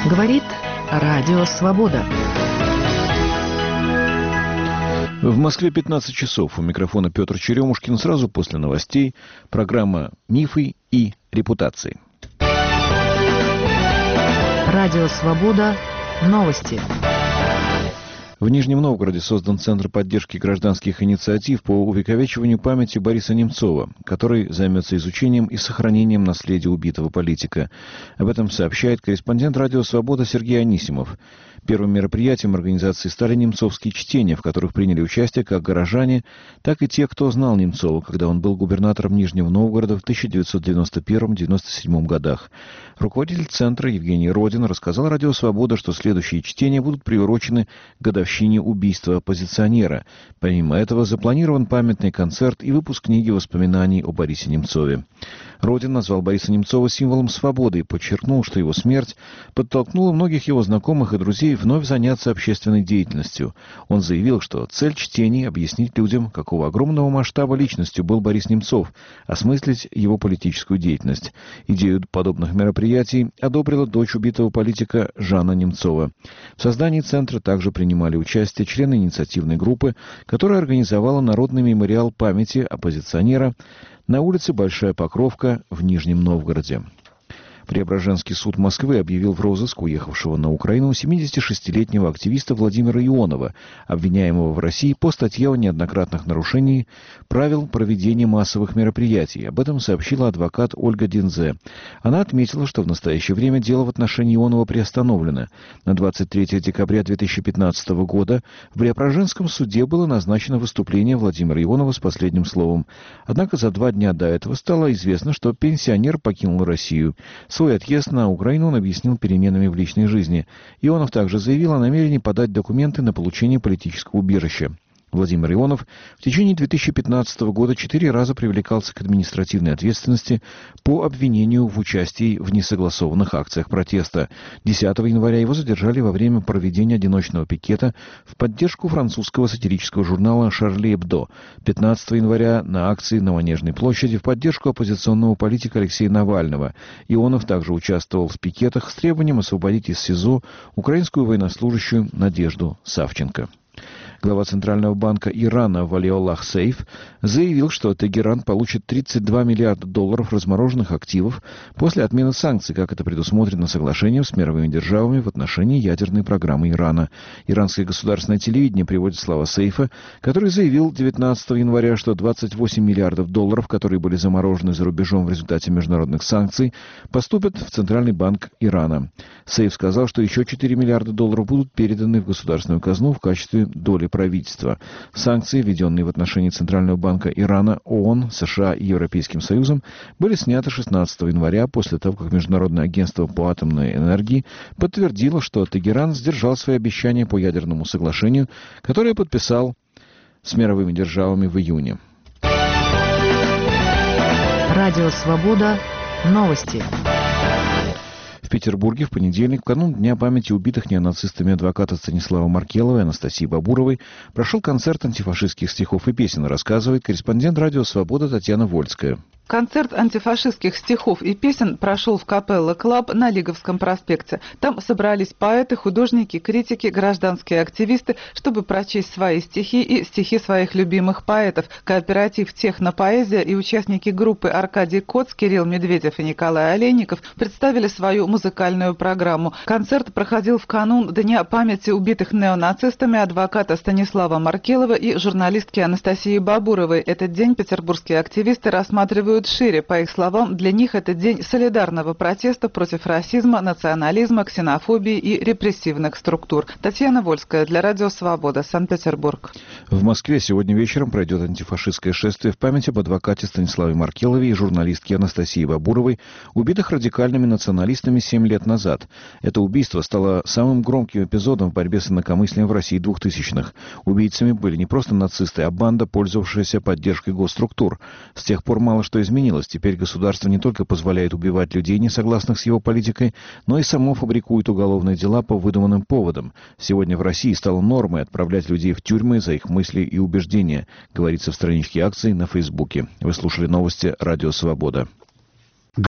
Говорит Радио Свобода. В Москве 15 часов. У микрофона Петр Черемушкин. Сразу после новостей программа «Мифы и репутации». Радио Свобода. Новости. В Нижнем Новгороде создан Центр поддержки гражданских инициатив по увековечиванию памяти Бориса Немцова, который займется изучением и сохранением наследия убитого политика. Об этом сообщает корреспондент «Радио Свобода» Сергей Анисимов. Первым мероприятием организации стали немцовские чтения, в которых приняли участие как горожане, так и те, кто знал Немцова, когда он был губернатором Нижнего Новгорода в 1991-1997 годах. Руководитель центра Евгений Родин рассказал «Радио Свобода», что следующие чтения будут приурочены к годовщине убийства оппозиционера. Помимо этого, запланирован памятный концерт и выпуск книги воспоминаний о Борисе Немцове. Родин назвал Бориса Немцова символом свободы и подчеркнул, что его смерть подтолкнула многих его знакомых и друзей вновь заняться общественной деятельностью. Он заявил, что цель чтений — объяснить людям, какого огромного масштаба личностью был Борис Немцов, осмыслить его политическую деятельность. Идею подобных мероприятий одобрила дочь убитого политика Жанна Немцова. В создании центра также принимали участие члены инициативной группы, которая организовала народный мемориал памяти оппозиционера на улице Большая Покровка в Нижнем Новгороде. Преображенский суд Москвы объявил в розыск уехавшего на Украину 76-летнего активиста Владимира Ионова, обвиняемого в России по статье о неоднократных нарушениях правил проведения массовых мероприятий. Об этом сообщила адвокат Ольга Динзе. Она отметила, что в настоящее время дело в отношении Ионова приостановлено. На 23 декабря 2015 года в Преображенском суде было назначено выступление Владимира Ионова с последним словом. Однако за 2 дня до этого стало известно, что пенсионер покинул Россию. Свой отъезд на Украину он объяснил переменами в личной жизни. Ионов также заявил о намерении подать документы на получение политического убежища. Владимир Ионов в течение 2015 года 4 раза привлекался к административной ответственности по обвинению в участии в несогласованных акциях протеста. 10 января его задержали во время проведения одиночного пикета в поддержку французского сатирического журнала «Шарли Эбдо». 15 января на акции на Манежной площади в поддержку оппозиционного политика Алексея Навального. Ионов также участвовал в пикетах с требованием освободить из СИЗО украинскую военнослужащую Надежду Савченко. Глава Центрального банка Ирана Валиоллах Сейф заявил, что Тегеран получит $32 миллиарда размороженных активов после отмены санкций, как это предусмотрено соглашением с мировыми державами в отношении ядерной программы Ирана. Иранское государственное телевидение приводит слова Сейфа, который заявил 19 января, что $28 миллиардов, которые были заморожены за рубежом в результате международных санкций, поступят в Центральный банк Ирана. Сейф сказал, что еще $4 миллиарда будут переданы в государственную казну в качестве доли правительства. Санкции, введенные в отношении Центрального банка Ирана, ООН, США и Европейским Союзом, были сняты 16 января после того, как Международное агентство по атомной энергии подтвердило, что Тегеран сдержал свои обещания по ядерному соглашению, которое подписал с мировыми державами в июне. Радио Свобода. Новости. В Петербурге в понедельник, в канун Дня памяти убитых неонацистами адвоката Станислава Маркелова и Анастасии Бабуровой, прошел концерт антифашистских стихов и песен, рассказывает корреспондент «Радио Свобода» Татьяна Вольская. Концерт антифашистских стихов и песен прошел в Капелла Клаб на Лиговском проспекте. Там собрались поэты, художники, критики, гражданские активисты, чтобы прочесть свои стихи и стихи своих любимых поэтов. Кооператив «Технопоэзия» и участники группы Аркадий Коц, Кирилл Медведев и Николай Олейников представили свою музыкальную программу. Концерт проходил в канун Дня памяти убитых неонацистами адвоката Станислава Маркелова и журналистки Анастасии Бабуровой. Этот день петербургские активисты рассматривают шире. По их словам, для них это день солидарного протеста против расизма, национализма, ксенофобии и репрессивных структур. Татьяна Вольская для Радио Свобода, Санкт-Петербург. В Москве сегодня вечером пройдет антифашистское шествие в память об адвокате Станиславе Маркелове и журналистке Анастасии Бабуровой, убитых радикальными националистами 7 лет назад. Это убийство стало самым громким эпизодом в борьбе с инакомыслием в России 2000-х. Убийцами были не просто нацисты, а банда, пользовавшаяся поддержкой госструктур. С тех пор мало что изменилось. Теперь государство не только позволяет убивать людей, не согласных с его политикой, но и само фабрикует уголовные дела по выдуманным поводам. Сегодня в России стало нормой отправлять людей в тюрьмы за их мысли и убеждения, говорится в страничке акции на Фейсбуке. Вы слушали новости «Радио Свобода».